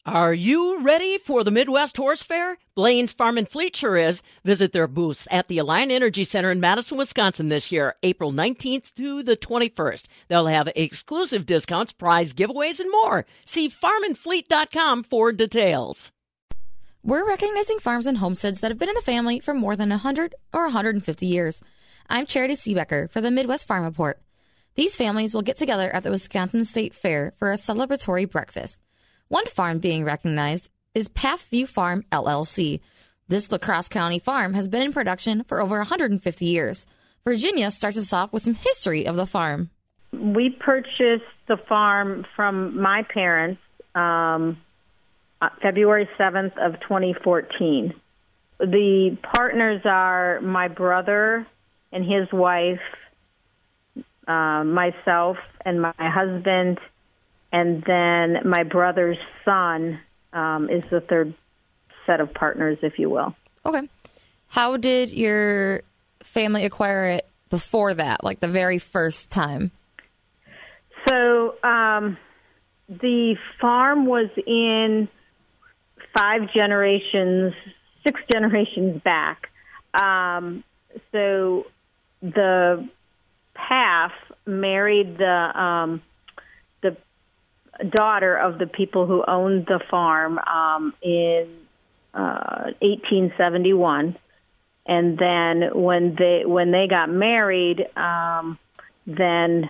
Are you ready for the Midwest Horse Fair? Blaine's Farm and Fleet sure is. Visit their booths at the Alliant Energy Center in Madison, Wisconsin this year, April 19th to the 21st. They'll have exclusive discounts, prize giveaways, and more. See farmandfleet.com for details. We're recognizing farms and homesteads that have been in the family for more than 100 or 150 years. I'm Charity Seebecker for the Midwest Farm Report. These families will get together at the Wisconsin State Fair for a celebratory breakfast. One farm being recognized is Pathview Farm, LLC. This La Crosse County farm has been in production for over 150 years. Virginia starts us off with some history of the farm. We purchased the farm from my parents February 7th of 2014. The partners are my brother and his wife, myself and my husband, and then my brother's son is the third set of partners, if you will. Okay. How did your family acquire it before that, like the very first time? So the farm was in 6 generations back. So the Path married the daughter of the people who owned the farm in 1871, and then when they got married, then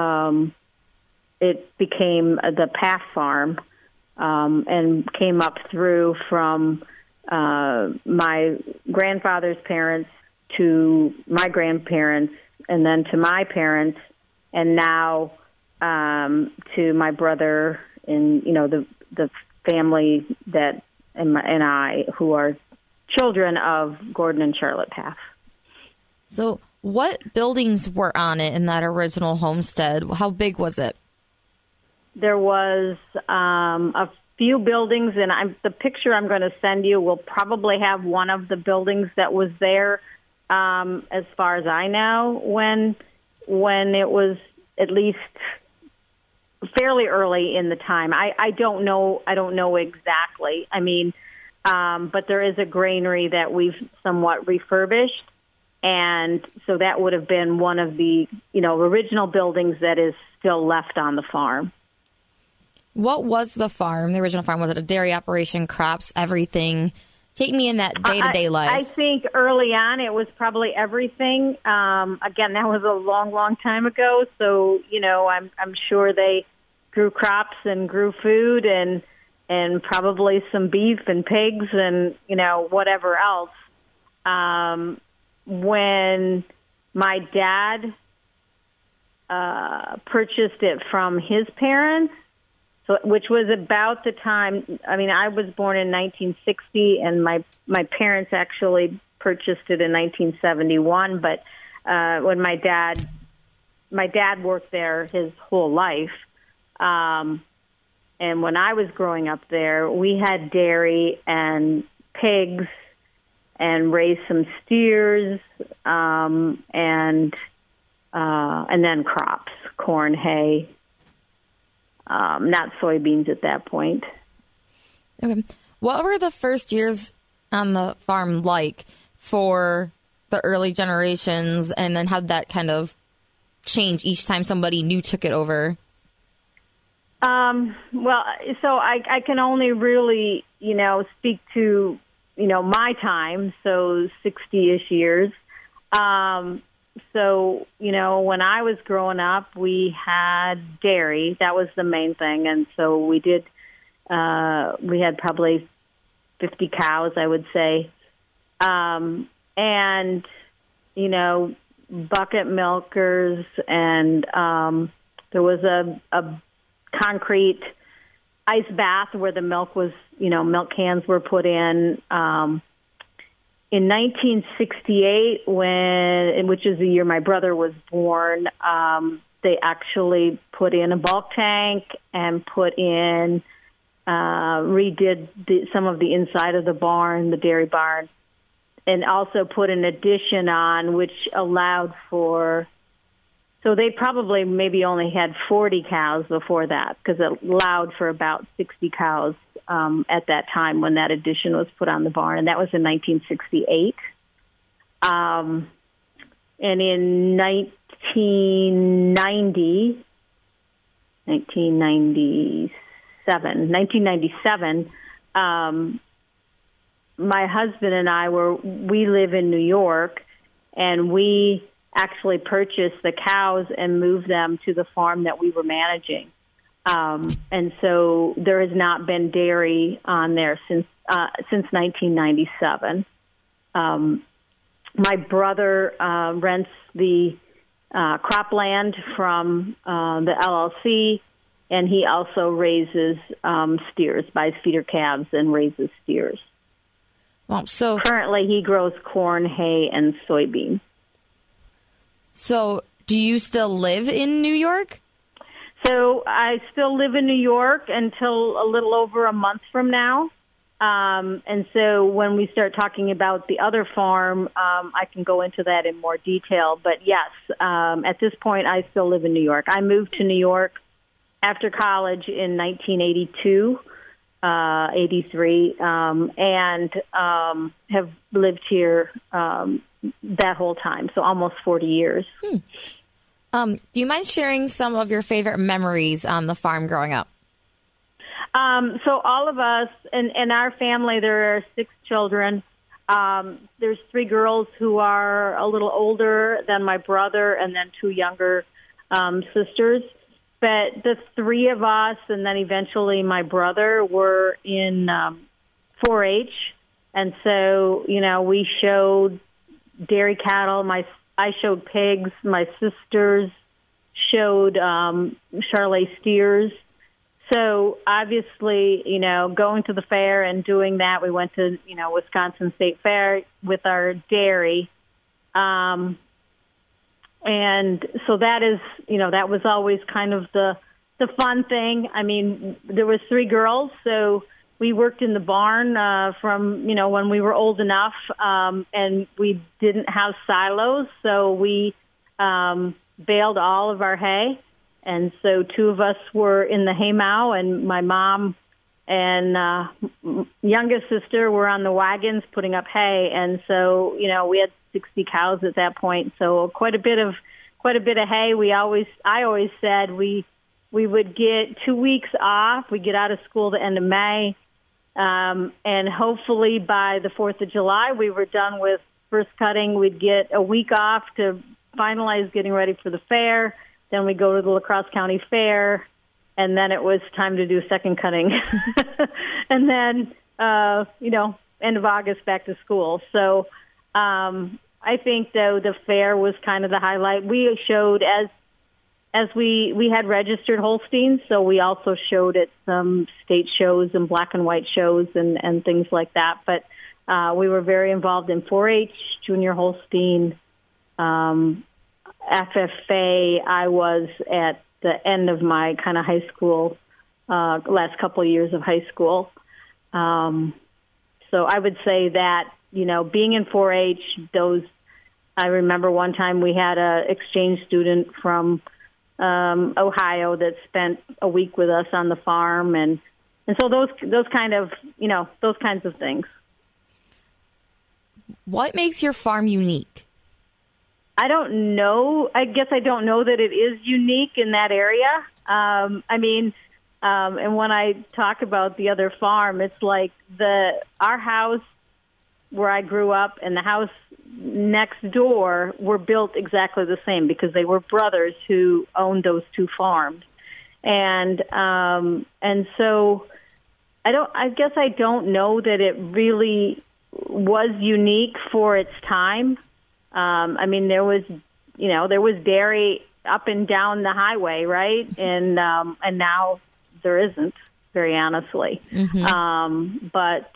it became the Path Farm, and came up through from my grandfather's parents to my grandparents, and then to my parents, and now to my brother and the family that and I, who are children of Gordon and Charlotte Path. So what buildings were on it in that original homestead? How big was it? There was a few buildings, and the picture I'm going to send you will probably have one of the buildings that was there, as far as I know, when it was at least fairly early in the time. I don't know exactly. I mean, but there is a granary that we've somewhat refurbished, and so that would have been one of the original buildings that is still left on the farm. What was the farm, the original farm? Was it a dairy operation, crops, everything? Take me in that day-to-day life. I think early on it was probably everything. Again, that was a long, long time ago. So, I'm sure they grew crops and grew food and probably some beef and pigs and, whatever else. When my dad purchased it from his parents, which was about the time, I was born in 1960, and my parents actually purchased it in 1971. But when my dad worked there his whole life, and when I was growing up there, we had dairy and pigs, and raised some steers, and then crops, corn, hay. Not soybeans at that point. Okay. What were the first years on the farm like for the early generations, and then how did that kind of change each time somebody new took it over? Well, so I can only really, speak to, my time, so 60-ish years. So, when I was growing up, we had dairy. That was the main thing. And so we had probably 50 cows, I would say. And, bucket milkers. And there was a concrete ice bath where the milk was, milk cans were put in. In 1968, which is the year my brother was born, they actually put in a bulk tank and redid some of the inside of the barn, the dairy barn, and also put an addition on, which allowed for. So they probably maybe only had 40 cows before that, because it allowed for about 60 cows at that time when that addition was put on the barn, and that was in 1968. And in 1997, my husband and we live in New York, and we actually purchased the cows and moved them to the farm that we were managing. And so there has not been dairy on there since 1997. My brother rents the cropland from the LLC, and he also raises steers, buys feeder calves and raises steers. Well, so currently he grows corn, hay, and soybean. So do you still live in New York? So I still live in New York until a little over a month from now. And so when we start talking about the other farm, I can go into that in more detail. But yes, at this point, I still live in New York. I moved to New York after college in 1982, 83, and have lived here that whole time, so almost 40 years. Do you mind sharing some of your favorite memories on the farm growing up? So all of us, in our family, there are 6 children. There's 3 girls who are a little older than my brother, and then 2 younger sisters. But the 3 of us, and then eventually my brother, were in 4-H. And so, we showed dairy cattle. I showed pigs. My sisters showed Charolais steers. So obviously, going to the fair and doing that, we went to, Wisconsin State Fair with our dairy. And so that is, that was always kind of the fun thing. I mean, there was 3 girls, so we worked in the barn from, when we were old enough, and we didn't have silos, so we baled all of our hay. And so 2 of us were in the haymow, and my mom and youngest sister were on the wagons putting up hay. And so, we had 60 cows at that point, so quite a bit of hay. I always said we would get 2 weeks off. We get out of school the end of May, and hopefully by the 4th of July we were done with first cutting. We'd get a week off to finalize getting ready for the fair. Then we go to the La Crosse County Fair, and then it was time to do second cutting, and then end of August back to school. So I think though the fair was kind of the highlight. We showed as we had registered Holsteins, so we also showed at some state shows and black and white shows and things like that. But we were very involved in 4-H, Junior Holstein, FFA. I was at the end of my kind of high school, last couple of years of high school. So I would say that, being in 4-H, I remember one time we had a exchange student from Ohio that spent a week with us on the farm, and so those kind of those kinds of things. What makes your farm unique? I don't know. I guess I don't know that it is unique in that area. And when I talk about the other farm, it's like our house where I grew up and the house next door were built exactly the same because they were brothers who owned those 2 farms. And so I guess I don't know that it really was unique for its time. There was dairy up and down the highway, right? And now there isn't, very honestly. Mm-hmm.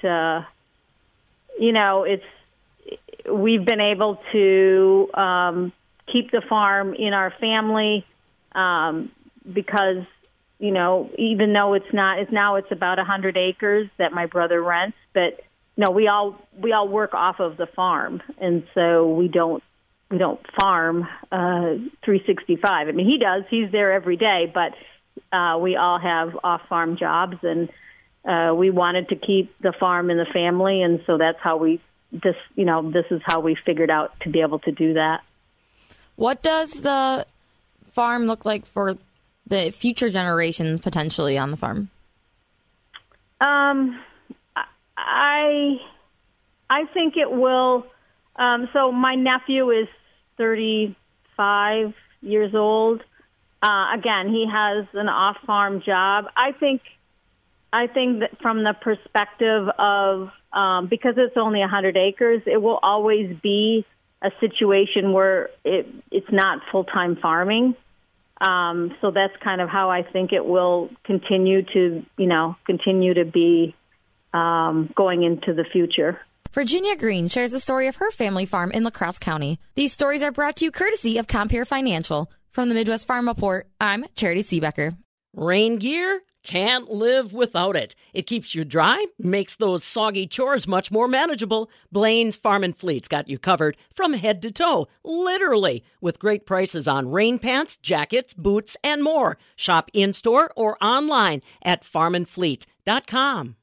We've been able to keep the farm in our family because, even though it's about 100 acres that my brother rents, but no, we all work off of the farm, and so we don't farm 365. I mean, he does; he's there every day, but we all have off-farm jobs, and we wanted to keep the farm in the family, and so that's how this is how we figured out to be able to do that. What does the farm look like for the future generations potentially on the farm? I think it will. So my nephew is 35 years old. Again, he has an off-farm job. I think that from the perspective of, because it's only 100 acres, it will always be a situation where it's not full-time farming. So that's kind of how I think it will continue to be going into the future. Virginia Green shares the story of her family farm in La Crosse County. These stories are brought to you courtesy of Compare Financial. From the Midwest Farm Report, I'm Charity Seebecker. Rain gear? Can't live without it. It keeps you dry, makes those soggy chores much more manageable. Blaine's Farm and Fleet's got you covered from head to toe, literally, with great prices on rain pants, jackets, boots, and more. Shop in-store or online at farmandfleet.com.